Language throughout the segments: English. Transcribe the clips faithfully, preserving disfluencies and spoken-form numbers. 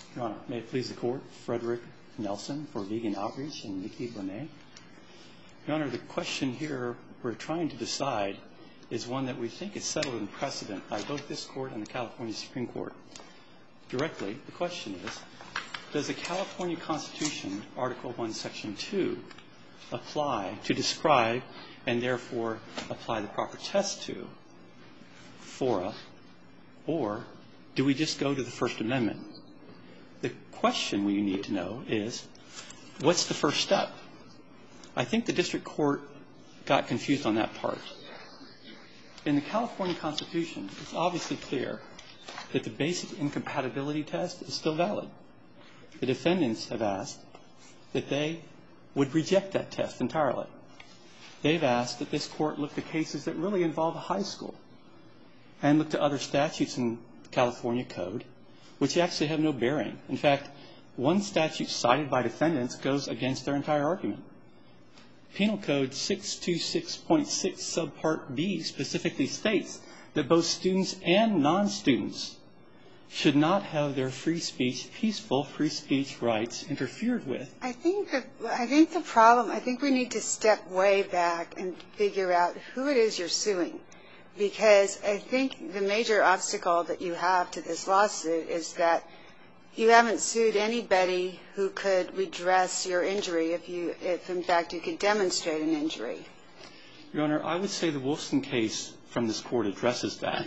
Your Honor, may it please the Court, Frederick Nelson for Vegan Outreach and Nikki Bonet. Your Honor, the question here we're trying to decide is one that we think is settled in precedent by both this Court and the California Supreme Court. Directly, the question is, does the California Constitution, Article one, Section two, apply to describe and therefore apply the proper test to fora, or do we just go to the First Amendment? The question we need to know is, what's the first step? I think the district court got confused on that part. In the California Constitution, it's obviously clear that the basic incompatibility test is still valid. The defendants have asked that they would reject that test entirely. They've asked that this court look at cases that really involve a high school and look to other statutes in the California Code which actually have no bearing. In fact, one statute cited by defendants goes against their entire argument. Penal Code six twenty-six point six subpart B specifically states that both students and non-students should not have their free speech, peaceful free speech rights interfered with. I think that, I think the problem, I think we need to step way back and figure out who it is you're suing. Because I think the major obstacle that you have to this lawsuit is that you haven't sued anybody who could redress your injury if you, if in fact you could demonstrate an injury. Your Honor, I would say the Wolfson case from this court addresses that.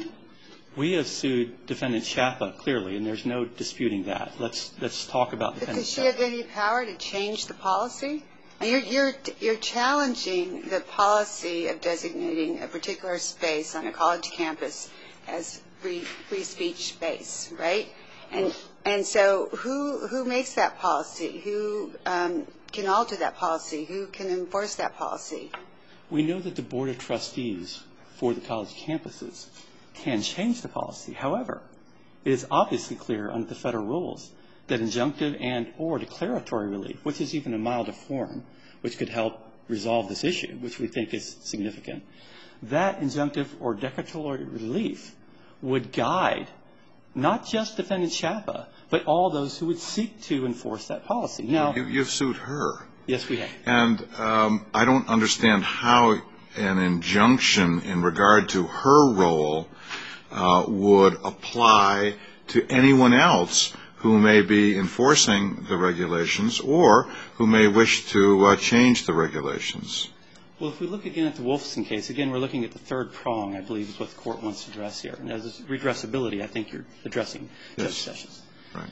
We have sued Defendant Chapa clearly, and there's no disputing that. Let's let's talk about Defendant Chapa. Does she have any power to change the policy? And you're you're you're challenging the policy of designating a particular space on a college campus as free free speech space, right? And and so who who makes that policy? Who um, can alter that policy? Who can enforce that policy? We know that the Board of Trustees for the college campuses can change the policy. However, it is obviously clear under the federal rules that injunctive and or declaratory relief, which is even a milder form, which could help resolve this issue, which we think is significant, that injunctive or declaratory relief would guide not just Defendant Chapa, but all those who would seek to enforce that policy. Now, you, you've sued her. Yes, we have. And um, I don't understand how an injunction in regard to her role uh, would apply to anyone else who may be enforcing the regulations or who may wish to uh, change the regulations. Well, if we look again at the Wolfson case, again, we're looking at the third prong, I believe, is what the court wants to address here. And as redressability, I think you're addressing yes. Judge Sessions. Right.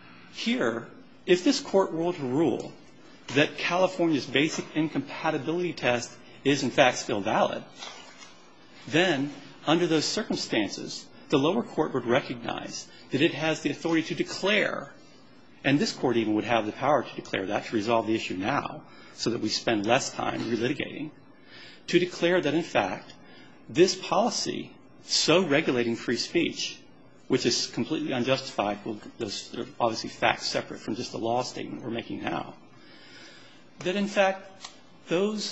Here, if this court were to rule that California's basic incompatibility test is, in fact, still valid, then under those circumstances, the lower court would recognize that it has the authority to declare, and this court even would have the power to declare that, to resolve the issue now, so that we spend less time relitigating, to declare that, in fact, this policy, so regulating free speech, which is completely unjustified, well, those are obviously facts separate from just the law statement we're making now, that, in fact, those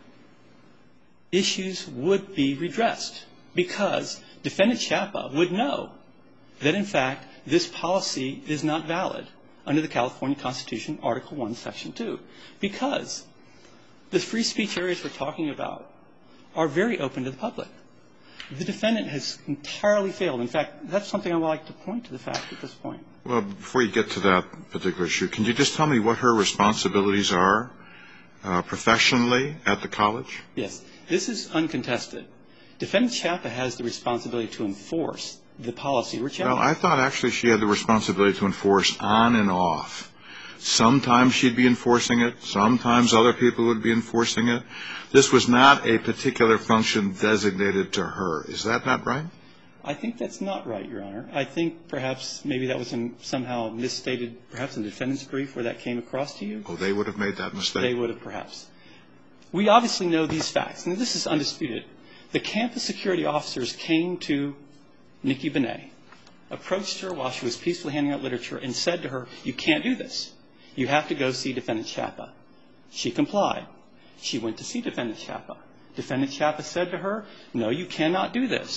issues would be redressed because Defendant Chapa would know that, in fact, this policy is not valid under the California Constitution, Article one, Section two, because the free speech areas we're talking about are very open to the public. The defendant has entirely failed. In fact, that's something I would like to point to the fact at this point. Well, before you get to that particular issue, can you just tell me what her responsibilities are uh, professionally at the college? Yes. This is uncontested. Defendant Chapa has the responsibility to enforce the policy we're challenging. Well, I thought actually she had the responsibility to enforce on and off. Sometimes she'd be enforcing it. Sometimes other people would be enforcing it. This was not a particular function designated to her. Is that not right? I think that's not right, Your Honor. I think perhaps maybe that was in, somehow misstated, perhaps in the defendant's brief where that came across to you. Oh, they would have made that mistake? They would have, perhaps. We obviously know these facts, and this is undisputed. The campus security officers came to Nikki Bonet, approached her while she was peacefully handing out literature, and said to her, you can't do this. You have to go see Defendant Chapa. She complied. She went to see Defendant Chapa. Defendant Chapa said to her, no, you cannot do this.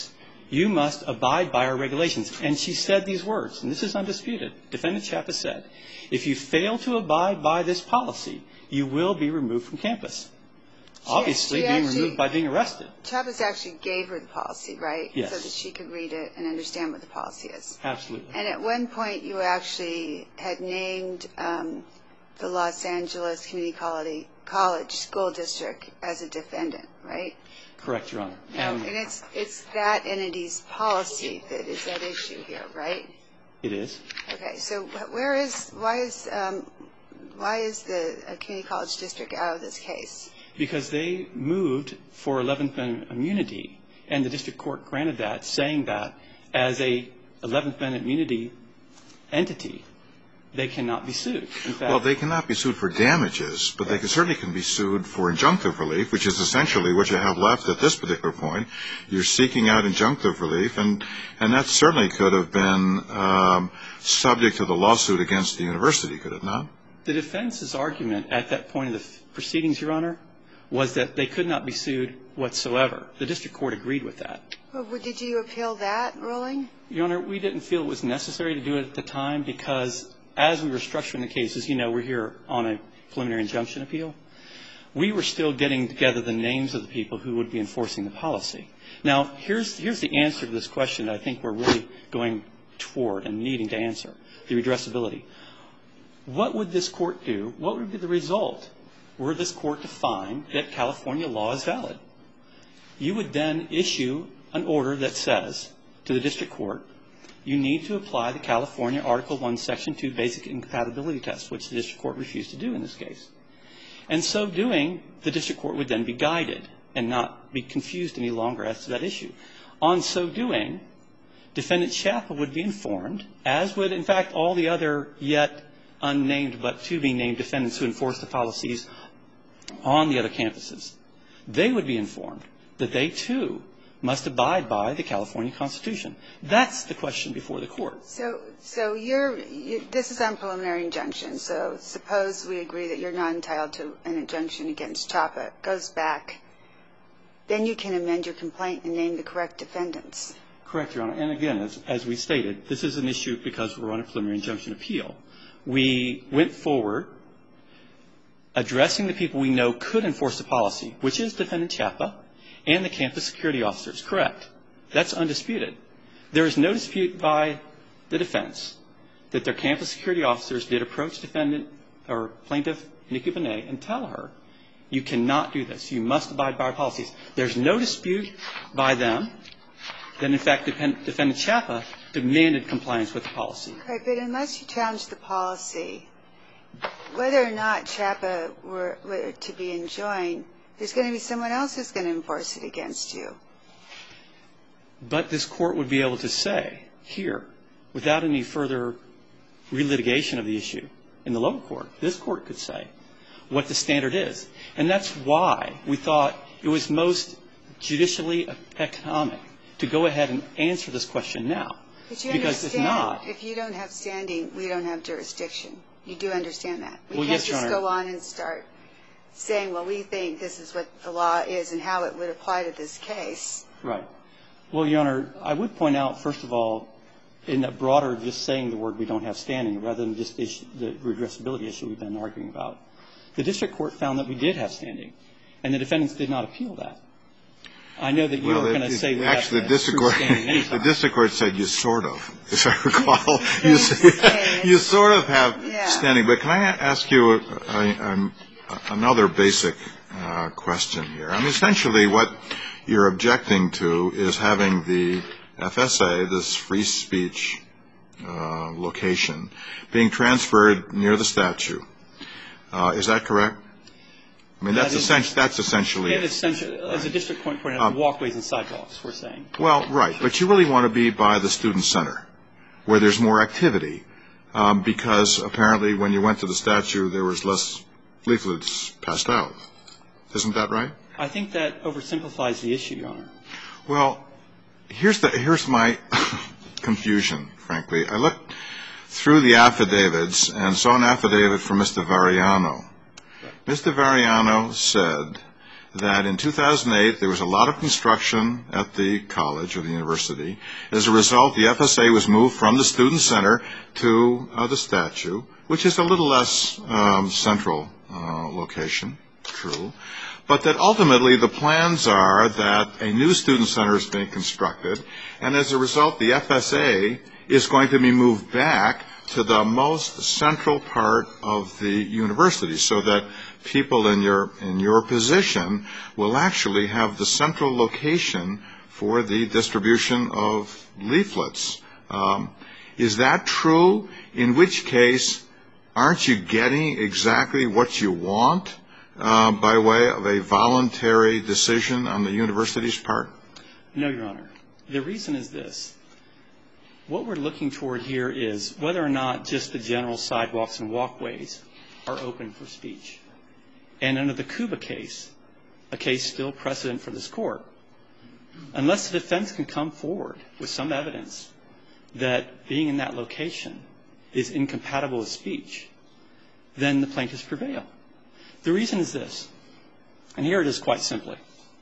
You must abide by our regulations. And she said these words, and this is undisputed. Defendant Chapa said, if you fail to abide by this policy, you will be removed from campus. She, Obviously, she being actually, removed by being arrested. Chapas actually gave her the policy, right? Yes. So that she could read it and understand what the policy is. Absolutely. And at one point, you actually had named um, the Los Angeles Community College, College School District as a defendant, right? Correct, Your Honor. No, And and it's it's that entity's policy that is at issue here, right? it is. Okay, so wh- where is why is um, why is the uh, community college district out of this case? Because they moved for eleventh Amendment immunity, and the district court granted that, saying that as a eleventh Amendment immunity entity, they cannot be sued. In fact, Well, they cannot be sued for damages, but they can, certainly can be sued for injunctive relief, which is essentially what you have left at this particular point. You're seeking out injunctive relief, and, and that certainly could have been um, subject to the lawsuit against the university, could it not? the defense's argument at that point of the proceedings, Your Honor, was that they could not be sued whatsoever. The district court agreed with that. Well, did you appeal that ruling? Your Honor, we didn't feel it was necessary to do it at the time because as we were structuring the cases, you know, we're here on a preliminary injunction appeal. We were still getting together the names of the people who would be enforcing the policy. Now, here's, here's the answer to this question that I think we're really going toward and needing to answer, the redressability. What would this court do? What would be the result were this court to find that California law is valid? You would then issue an order that says to the district court, you need to apply the California Article one, Section two basic incompatibility test, which the district court refused to do in this case. And so doing, the district court would then be guided and not be confused any longer as to that issue. On so doing, Defendant Chapa would be informed, as would, in fact, all the other yet unnamed but to be named defendants who enforce the policies on the other campuses. They would be informed that they, too, must abide by the California Constitution. That's the question before the court. So, so you're, you, this is on preliminary injunction. So suppose we agree that you're not entitled to an injunction against Chapa. It goes back. Then you can amend your complaint and name the correct defendants. Correct, Your Honor. And again, as, as we stated, this is an issue because we're on a preliminary injunction appeal. We went forward addressing the people we know could enforce the policy, which is Defendant Chapa and the campus security officers. Correct. That's undisputed. There is no dispute by the defense that their campus security officers did approach defendant or plaintiff Nikki Bonet and tell her, you cannot do this. You must abide by our policies. There's no dispute by them that, in fact, Defendant Chapa demanded compliance with the policy. Right, but unless you challenge the policy, whether or not Chapa were, were to be enjoined, there's going to be someone else who's going to enforce it against you. But this court would be able to say here, without any further relitigation of the issue in the lower court, this court could say what the standard is. And that's why we thought it was most judicially economic to go ahead and answer this question now. But you because if understand, not, if you don't have standing, we don't have jurisdiction. You do understand that. We well, can't yes, just Your Honor. go on and start saying, well, we think this is what the law is and how it would apply to this case. Right. Well, Your Honor, I would point out, first of all, in that broader just saying the word we don't have standing rather than just issue, the redressability issue we've been arguing about, the district court found that we did have standing, and the defendants did not appeal that. I know that you well, were going to say we actually have the district court the district court said you sort of, if I recall, you, you sort of have yeah. standing. But can I ask you a, a, a, another basic uh, question here? I mean, essentially, what you're objecting to is having the F S A, this free speech uh, location, being transferred near the statue. Uh, is that correct? I mean, that's, that is, essentially, that's essentially it. Essentially, as a district court pointed out, um, walkways and sidewalks, we're saying. Well, right. But you really want to be by the student center where there's more activity um, because apparently when you went to the statue, there was less leaflets passed out. Isn't that right? I think that oversimplifies the issue, Your Honor. Well, here's, the, here's my confusion, frankly. I looked through the affidavits and saw an affidavit from Mister Variano. Mister Variano said that in two thousand eight there was a lot of construction at the college or the university. As a result, the F S A was moved from the student center to uh, the statue, which is a little less um, central uh, location, true, but that ultimately the plans are that a new student center is being constructed, and as a result the F S A is going to be moved back to the most central part of the university, so that people in your in your position will actually have the central location for the distribution of leaflets. Um, is that true? In which case, aren't you getting exactly what you want uh, by way of a voluntary decision on the university's part? No, Your Honor. The reason is this. What we're looking toward here is whether or not just the general sidewalks and walkways are open for speech. And under the Cuba case, a case still precedent for this court, unless the defense can come forward with some evidence that being in that location is incompatible with speech, then the plaintiffs prevail. The reason is this, and here it is quite simply.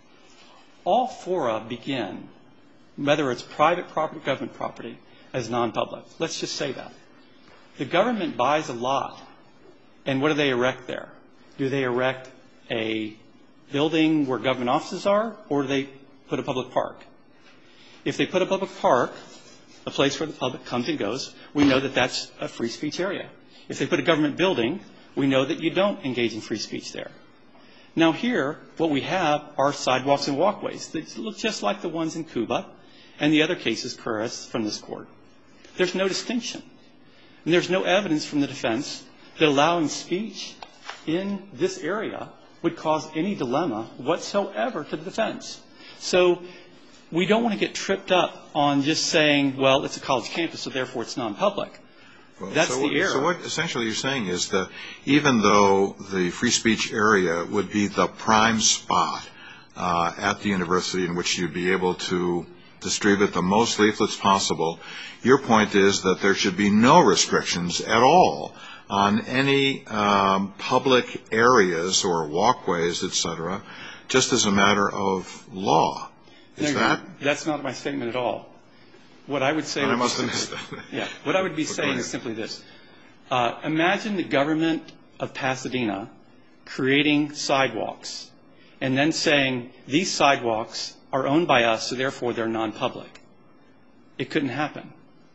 All fora begin, whether it's private property or government property, as non-public. Let's just say that. The government buys a lot, and what do they erect there? Do they erect a building where government offices are, or do they put a public park? If they put a public park, a place where the public comes and goes, we know that that's a free speech area. If they put a government building, we know that you don't engage in free speech there. Now here, what we have are sidewalks and walkways that look just like the ones in Cuba and the other cases, Curris, from this court. There's no distinction. And there's no evidence from the defense that allowing speech in this area would cause any dilemma whatsoever to the defense. So we don't want to get tripped up on just saying, well, it's a college campus, so therefore it's non-public. Well, That's so, the error. So what essentially you're saying is that even though the free speech area would be the prime spot uh, at the university in which you'd be able to distribute the most leaflets possible, your point is that there should be no restrictions at all on any um, public areas or walkways, et cetera, just as a matter of law. Is no, that? That's not my statement at all. What I would say, I would must be have simply, missed that. yeah, what I would be saying is simply this. Uh, imagine the government of Pasadena creating sidewalks and then saying these sidewalks are owned by us, so therefore they're non-public. It couldn't happen.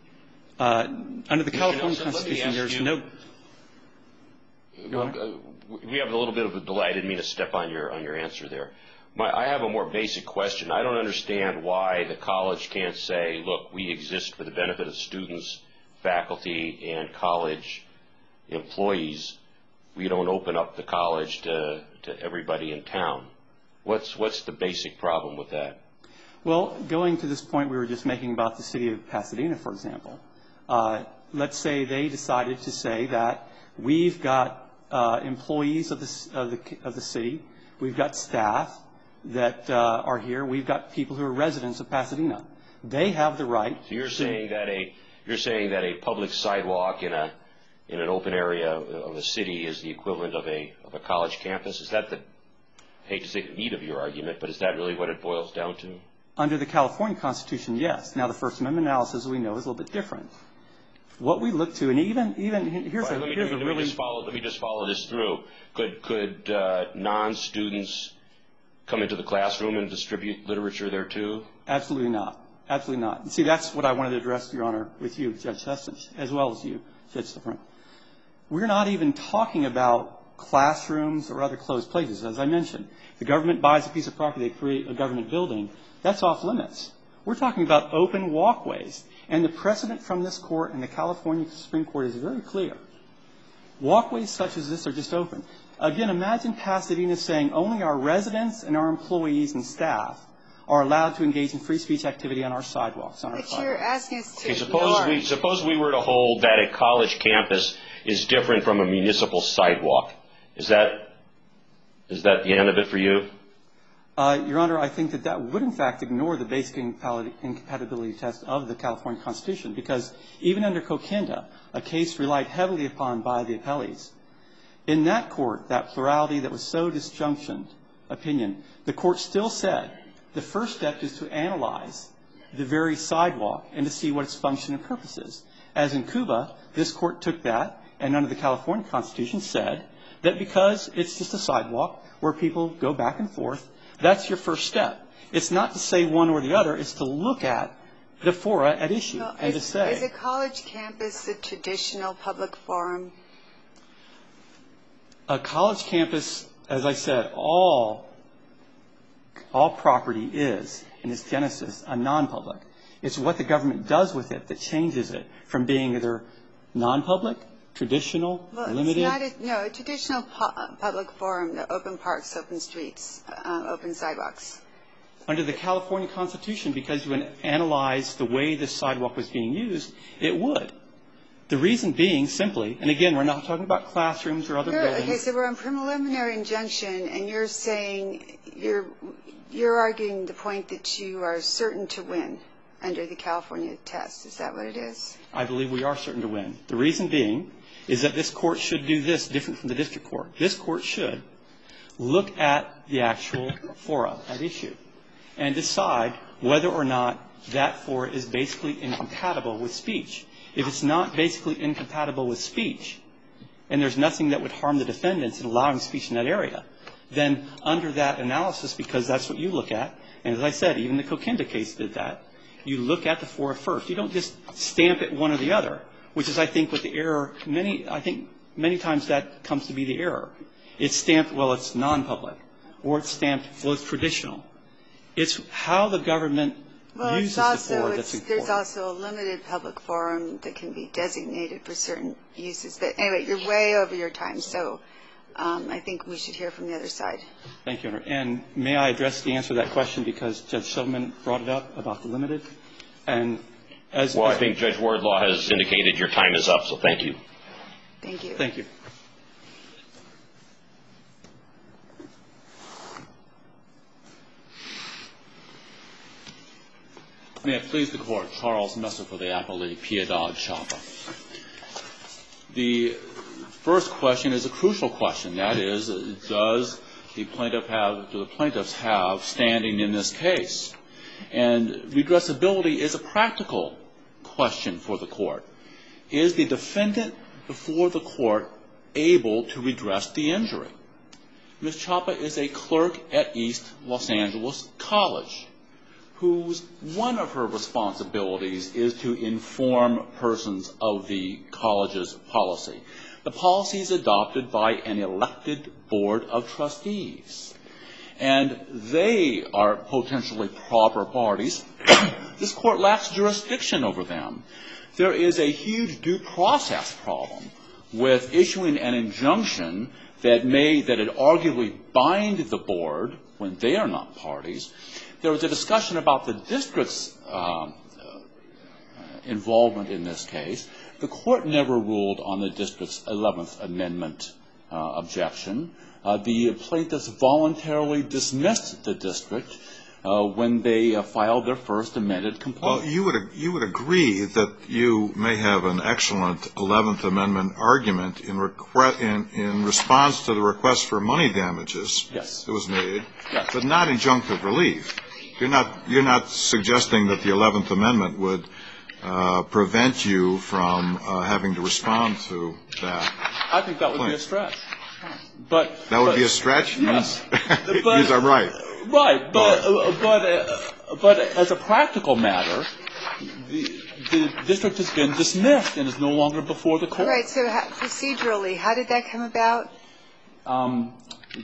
Uh, under the California Nelson, Constitution, there's you, no... Well, uh, we have a little bit of a delay. I didn't mean to step on your on your answer there. My, I have a more basic question. I don't understand why the college can't say, look, we exist for the benefit of students, faculty, and college employees. We don't open up the college to, to everybody in town. What's, what's the basic problem with that? Well, going to this point we were just making about the city of Pasadena, for example, uh, let's say they decided to say that we've got uh, employees of the, of, the, of the city, we've got staff that uh, are here, we've got people who are residents of Pasadena. They have the right. So you're to, saying that a you're saying that a public sidewalk in a in an open area of a city is the equivalent of a of a college campus? Is that the, I hate to say the meat of your argument, but is that really what it boils down to? Under the California Constitution, yes. Now, the First Amendment analysis, we know, is a little bit different. What we look to, and even even here's right, a let me, here's let me, a really let me just follow let me just follow this through. Could could uh, non-students come into the classroom and distribute literature there too? Absolutely not. Absolutely not. See, that's what I wanted to address, Your Honor, with you, Judge Heston, as well as you, Judge Stefan. We're not even talking about classrooms or other closed places. As I mentioned, the government buys a piece of property, they create a government building. That's off limits. We're talking about open walkways. And the precedent from this court and the California Supreme Court is very clear. Walkways such as this are just open. Again, imagine Pasadena saying only our residents and our employees and staff are allowed to engage in free speech activity on our sidewalks. On our But sidewalks. you're asking us to Okay, suppose we suppose we were to hold that a college campus is different from a municipal sidewalk. Is that is that the end of it for you? Uh, Your Honor, I think that that would, in fact, ignore the basic incompatibility test of the California Constitution, because even under Coquinda, a case relied heavily upon by the appellees, in that court, that plurality that was so disjunctioned opinion, the court still said the first step is to analyze the very sidewalk and to see what its function and purpose is. As in Cuba, this court took that and under the California Constitution said that because it's just a sidewalk where people go back and forth, that's your first step. It's not to say one or the other. It's to look at the fora at issue well, and is, to say. Is a college campus a traditional public forum? A college campus, as I said, all, all property is, in its genesis, a non-public. It's what the government does with it that changes it from being either non-public, traditional, well, limited. It's not a, no, a traditional pu- public forum, the open parks, open streets, uh, open sidewalks. Under the California Constitution, because you analyze the way this sidewalk was being used, it would. The reason being simply, and again, we're not talking about classrooms or other You're, buildings. okay, so we're on preliminary injunction, and you're saying you're you're arguing the point that you are certain to win under the California test. Is that what it is? I believe we are certain to win. The reason being is that this court should do this different from the district court. This court should look at the actual fora at issue and decide whether or not that fora is basically incompatible with speech. If it's not basically incompatible with speech, and there's nothing that would harm the defendants in allowing speech in that area, then under that analysis, because that's what you look at, and as I said, even the Coquinda case did that, you look at the fora first. You don't just stamp it one or the other, which is, I think, what the error, many, I think many times that comes to be the error. It's stamped, well, it's non-public, or it's stamped, well, it's traditional. It's how the government well, uses it's also, the fora that's it's, important. there's also a limited public forum that can be designated for certain uses. But anyway, you're way over your time, so um, I think we should hear from the other side. Thank you, Your Honor. And may I address the answer to that question because Judge Silverman brought it up about the limited? And as well, as I think Judge Wardlaw has indicated your time is up, so thank you. Thank you. Thank you. May it please the Court, Charles Messer for the appellee, Piedad Chapa. The first question is a crucial question. That is, does the plaintiff have, do the plaintiffs have standing in this case? And redressability is a practical question for the Court. Is the defendant before the Court able to redress the injury? Miz Chapa is a clerk at East Los Angeles College, whose one of her responsibilities is to inform persons of the college's policy. The policy is adopted by an elected board of trustees, and they are potentially proper parties. This Court lacks jurisdiction over them. There is a huge due process problem with issuing an injunction that may, that it arguably bind the board when they are not parties. There was a discussion about the district's um, uh, involvement in this case. The Court never ruled on the district's eleventh Amendment uh, objection. Uh, the plaintiffs voluntarily dismissed the district uh, when they uh, filed their first amended complaint. Well, you would you would agree that you may have an excellent eleventh Amendment argument in, requ- in in response to the request for money damages Yes. that was made, Yes. but not injunctive relief. You're not you're not suggesting that the eleventh Amendment would uh, prevent you from uh, having to respond to that. I think that would claim. be a stretch. But That would but, be a stretch? Yes. But, But- yes, I'm right. Right, but uh, but uh, but as a practical matter, the the district has been dismissed and is no longer before the Court. All right, so how, procedurally, how did that come about? Um,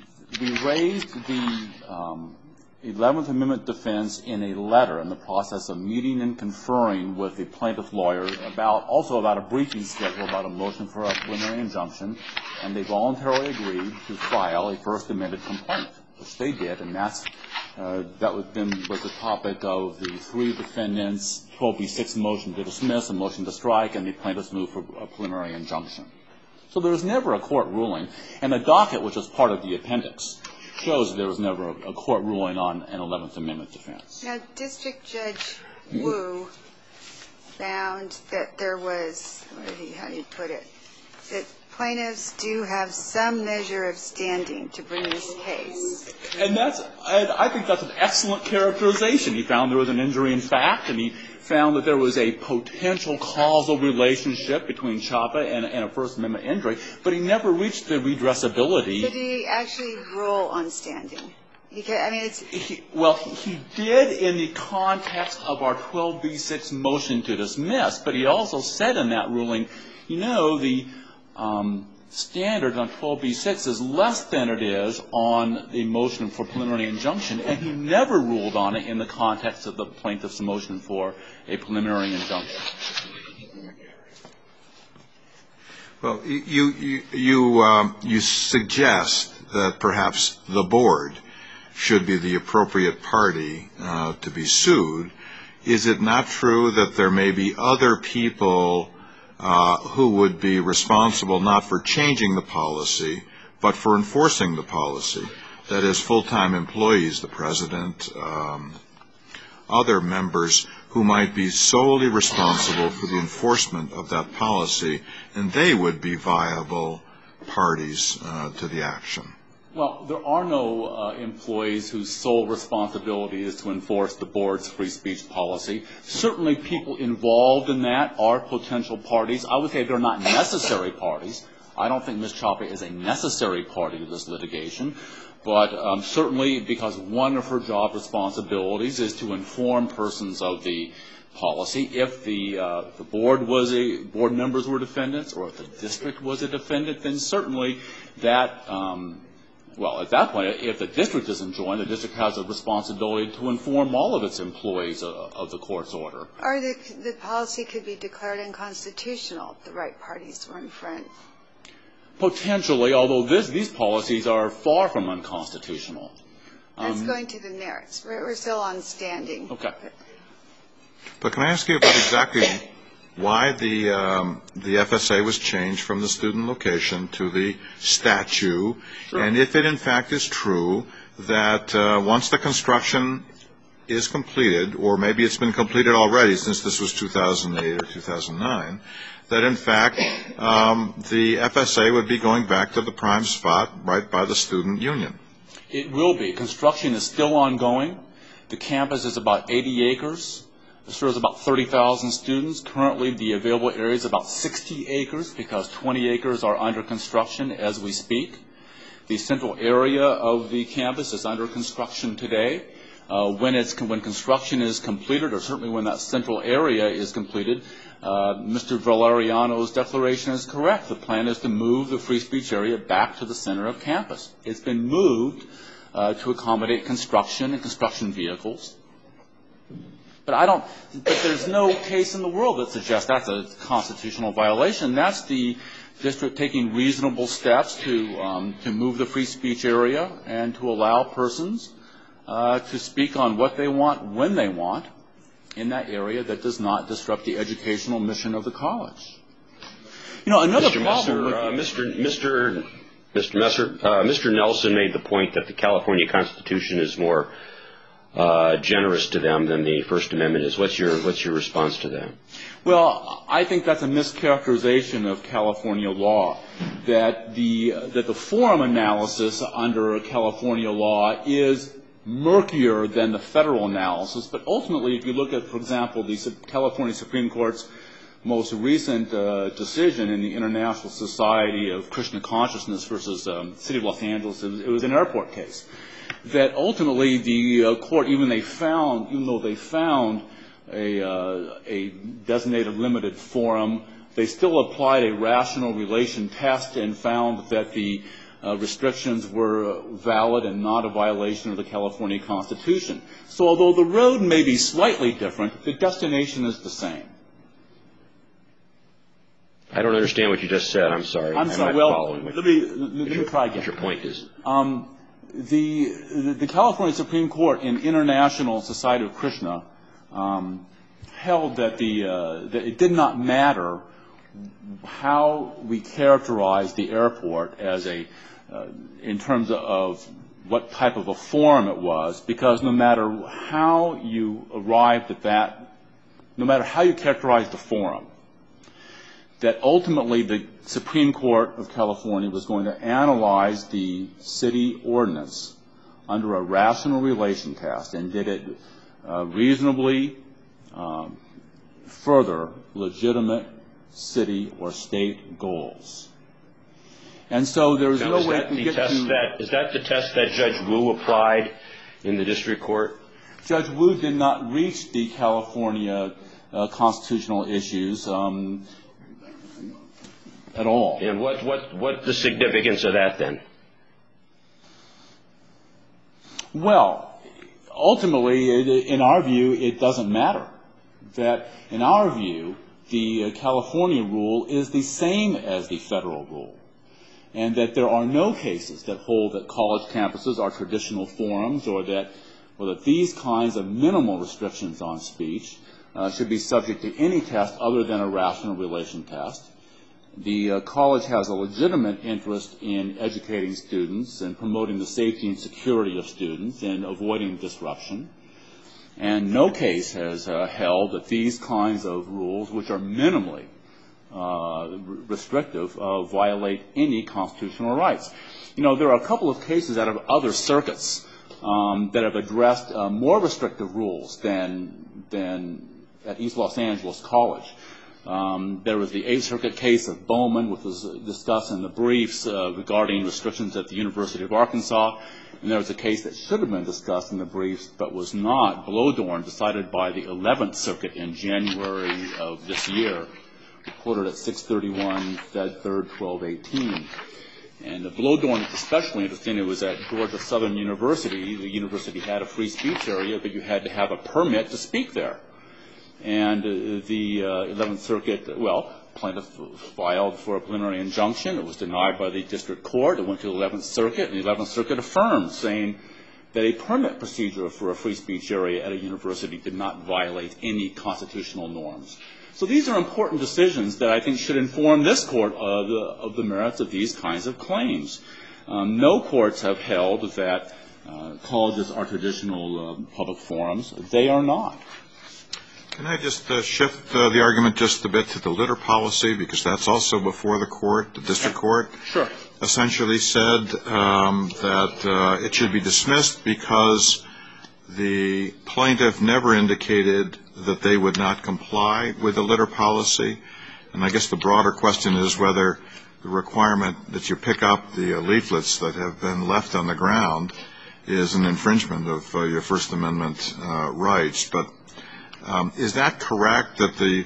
we raised the um, eleventh Amendment defense in a letter in the process of meeting and conferring with the plaintiff lawyer about, also about a briefing schedule about a motion for a preliminary injunction, and they voluntarily agreed to file a first amended complaint, which they did, and that's, uh, that was then was the topic of the three defendants' twelve B six motion to dismiss, a motion to strike, and the plaintiffs moved for a preliminary injunction. So there was never a court ruling, and the docket, which was part of the appendix, shows there was never a, a court ruling on an eleventh Amendment defense. Now, District Judge Wu found that there was, what did he, how did he put it, that plaintiffs do have some measure of standing to bring this case. And that's, and I think that's an excellent characterization. He found there was an injury in fact, and he found that there was a potential causal relationship between CHAPA and, and a First Amendment injury, but he never reached the redressability. Did he actually rule on standing? Because, I mean, it's... He, well, he did in the context of our twelve b six motion to dismiss, but he also said in that ruling, you know, the um, standard on twelve b six is less than it is on the motion for preliminary injunction, and he never ruled on it in the context of the plaintiff's motion for a preliminary injunction. Well, you you you, um, you suggest that perhaps the board should be the appropriate party uh, to be sued. Is it not true that there may be other people uh, who would be responsible not for changing the policy, but for enforcing the policy? That is, full-time employees, the president, um, other members who might be solely responsible for the enforcement of that policy, and they would be viable parties uh, to the action. Well, there are no uh, employees whose sole responsibility is to enforce the board's free speech policy. Certainly people involved in that are potential parties. I would say they're not necessary parties. I don't think Miz CHAPA is a necessary party to this litigation. But um, certainly because one of her job responsibilities is to inform persons of the policy. If the, uh, the board was a, board members were defendants, or if the district was a defendant, then certainly that, um, well, at that point, if the district isn't joined, the district has a responsibility to inform all of its employees of, of the court's order. Or the, the policy could be declared unconstitutional if the right parties were in front. Potentially, although this, these policies are far from unconstitutional. That's Um, going to the merits. We're, we're still on standing. Okay. But can I ask you about exactly why the um, the F S A was changed from the student location to the statue, Sure. and if it in fact is true that uh, once the construction is completed, or maybe it's been completed already since this was two thousand eight or two thousand nine, that in fact um, the F S A would be going back to the prime spot right by the student union. It will be. Construction is still ongoing. The campus is about eighty acres. It serves about thirty thousand students. Currently, the available area is about sixty acres because twenty acres are under construction as we speak. The central area of the campus is under construction today. Uh, when, it's, when construction is completed, or certainly when that central area is completed, uh, Mister Valeriano's declaration is correct. The plan is to move the free speech area back to the center of campus. It's been moved uh, to accommodate construction and construction vehicles. But I don't, but there's no case in the world that suggests that's a constitutional violation. That's the district taking reasonable steps to, um, to move the free speech area and to allow persons uh, to speak on what they want when they want in that area that does not disrupt the educational mission of the college. You know, another Mister problem Messer, with uh, Mister Mister Mister Messer, uh, Mister Nelson made the point that the California Constitution is more uh, generous to them than the First Amendment is. What's your what's your response to that? Well, I think that's a mischaracterization of California law. That the that the forum analysis under California law is murkier than the federal analysis. But ultimately, if you look at, for example, the California Supreme Court's most recent uh, decision in the International Society of Krishna Consciousness versus um, City of Los Angeles, it was, it was an airport case. That ultimately the uh, court, even they found, even though they found a, uh, a designated limited forum, they still applied a rational relation test and found that the uh, restrictions were valid and not a violation of the California Constitution. So although the road may be slightly different, the destination is the same. I don't understand what you just said. I'm sorry. I'm sorry. not Well, following what, let me let me your, try again. what your point is. Um, the, the the California Supreme Court in International Society of Krishna um, held that the uh, that it did not matter how we characterize the airport as a uh, in terms of what type of a forum it was, because no matter how you arrived at that, no matter how you characterized the forum, that ultimately the Supreme Court of California was going to analyze the city ordinance under a rational relation test and did it uh, reasonably um, further legitimate city or state goals. And so there is now, no way to get test to... That, is that the test that Judge Wu applied in the district court? Judge Wu did not reach the California uh, constitutional issues um, at all. And what, what, what the significance of that then? Well, ultimately, it, in our view, it doesn't matter. That, in our view, the uh, California rule is the same as the federal rule, and that there are no cases that hold that college campuses are traditional forums, or that, or that these kinds of minimal restrictions on speech uh, should be subject to any test other than a rational relation test. The uh, college has a legitimate interest in educating students and promoting the safety and security of students and avoiding disruption. And no case has uh, held that these kinds of rules, which are minimally uh, restrictive, uh, violate any constitutional rights. You know, there are a couple of cases out of other circuits um, that have addressed uh, more restrictive rules than, than at East Los Angeles College. Um, there was the Eighth Circuit case of Bowman, which was discussed in the briefs uh, regarding restrictions at the University of Arkansas. And there was a case that should have been discussed in the briefs but was not, Blodorn, decided by the Eleventh Circuit in January of this year, reported at six thirty-one, Fed Third, twelve eighteen. And the Blodorn is especially interesting. It was at Georgia Southern University. The university had a free speech area, but you had to have a permit to speak there. And uh, the uh, Eleventh Circuit, well, plaintiff filed for a preliminary injunction. It was denied by the district court. It went to the Eleventh Circuit, and the Eleventh Circuit affirmed, saying that a permit procedure for a free speech area at a university did not violate any constitutional norms. So these are important decisions that I think should inform this court of the, of the merits of these kinds of claims. Um, no courts have held that uh, colleges are traditional uh, public forums. They are not. Can I just uh, shift uh, the argument just a bit to the litter policy, because that's also before the court, the district court? Sure. Essentially said um, that uh, it should be dismissed because the plaintiff never indicated that they would not comply with the litter policy. And I guess the broader question is whether the requirement that you pick up the uh, leaflets that have been left on the ground is an infringement of uh, your First Amendment uh, rights. But Um, is that correct, that the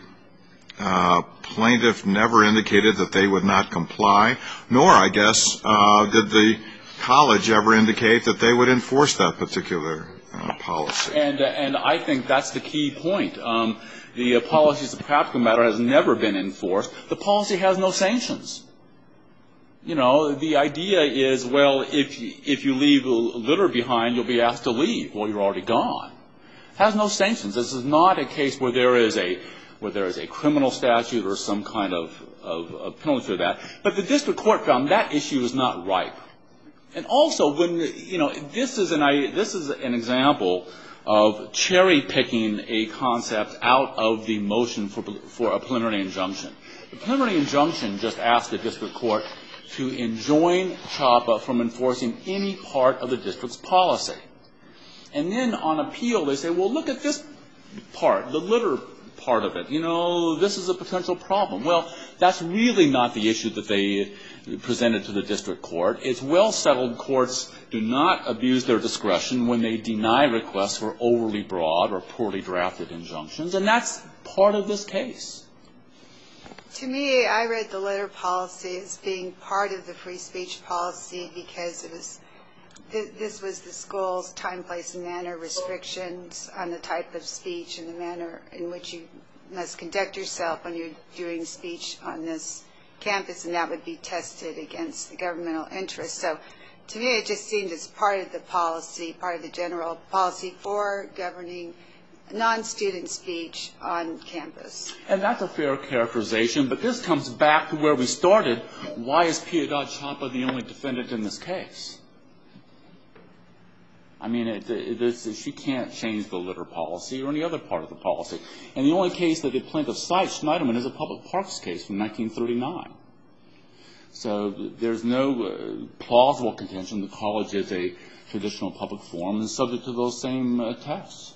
uh, plaintiff never indicated that they would not comply, nor, I guess, uh, did the college ever indicate that they would enforce that particular uh, policy? And, uh, and I think that's the key point. Um, the uh, policy, as a practical matter, has never been enforced. The policy has no sanctions. You know, the idea is, well, if you, if you leave litter behind, you'll be asked to leave. Well, you're already gone. Has no sanctions. This is not a case where there is a where there is a criminal statute or some kind of, of, of penalty for that. But the district court found that issue is not ripe. And also, when you know, this is an I, this is an example of cherry picking a concept out of the motion for for a preliminary injunction. The preliminary injunction just asked the district court to enjoin CHAPA from enforcing any part of the district's policy. And then on appeal, they say, well, look at this part, the litter part of it. You know, this is a potential problem. Well, that's really not the issue that they presented to the district court. It's well settled courts do not abuse their discretion when they deny requests for overly broad or poorly drafted injunctions. And that's part of this case. To me, I read the litter policy as being part of the free speech policy because it was this was the school's time, place, and manner restrictions on the type of speech and the manner in which you must conduct yourself when you're doing speech on this campus, and that would be tested against the governmental interest. So to me, it just seemed as part of the policy, part of the general policy for governing non-student speech on campus. And that's a fair characterization, but this comes back to where we started. Why is Piedad CHAPA the only defendant in this case? I mean, it, it, this, she can't change the litter policy or any other part of the policy. And the only case that the plaintiff cites, Schneiderman, is a public parks case from nineteen thirty-nine. So there's no uh, plausible contention the college is a traditional public forum and subject to those same uh, tests.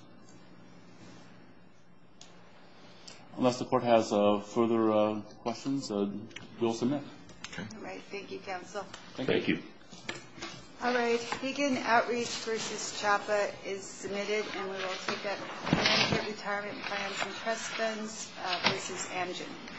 Unless the court has uh, further uh, questions, uh, we'll submit. Okay. All right. Thank you, counsel. Thank, Thank you. All right. Vegan Outreach versus CHAPA is submitted, and we will take up Connecticut Retirement Plans and Trust Funds uh, versus Amgen.